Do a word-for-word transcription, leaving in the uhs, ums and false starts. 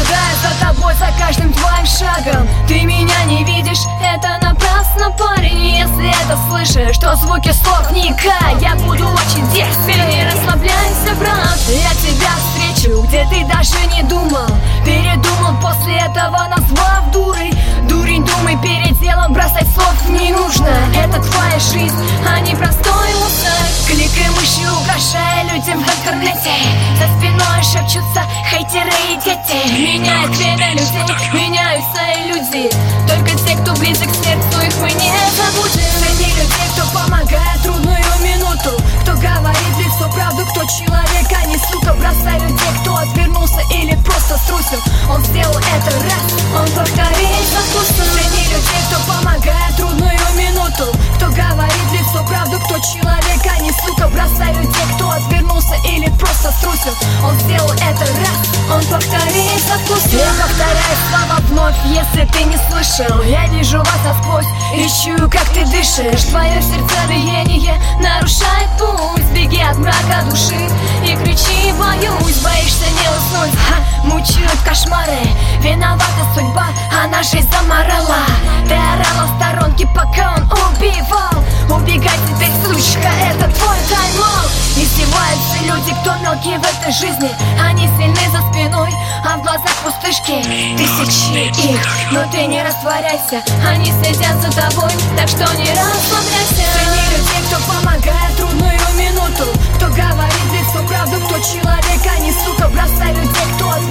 наблюдаю за тобой, за каждым твоим шагом. Ты меня не видишь, это напрасно, парень. Если это слышишь, то звуки слов не кай. Я буду очень дерзкий, не расслабляйся, брат. Я тебя встречу, где ты даже не думал. Передумал, после этого назвав дурой. Дурень, думай перед делом, бросать слов не нужно. Это твоя жизнь, а не простой мусор. Кликай мыши, угрожая людям в интернете. За спиной шепчутся хейтеры и дети. Меняет время людей, меняются и люди. Только те, кто близок к сердцу, их мы не забудем. Цени людей, кто помогает трудную минуту, кто говорит в лицо правду, кто человек, а не сука. Бросай людей, кто отвернулся или просто струсил. Он сделал это раз, он повторит со вкусом. Цени людей, кто помогает трудную минуту, кто говорит в лицо правду, кто человек, а не сука. Бросай людей, кто отвернулся или просто струсил. Он сделал это раз, он повторит со вкусом. Я повторяю слова вновь, если ты не слышал. Я вижу вас насквозь и чую, как ты дышишь. Твое сердцебиение нарушает путь. Беги от мрака души и кричи: боюсь. Боишься не уснуть, ха, мучают кошмары. Виновата судьба, она жизнь заморала. Ты орала в сторонке, пока он убивал. Убегай теперь, сучка, это твой тайм-аут. Издеваются люди, кто мелкий в этой жизни. Они сильны за спиной, а в глазах пустышки тысячи их. Но ты не растворяйся, они следят за тобой, так что не расслабляйся. Цени людей, кто помогает трудную минуту, кто говорит в лицо правду, кто человек, а не сука. Бросай людей, кто ответит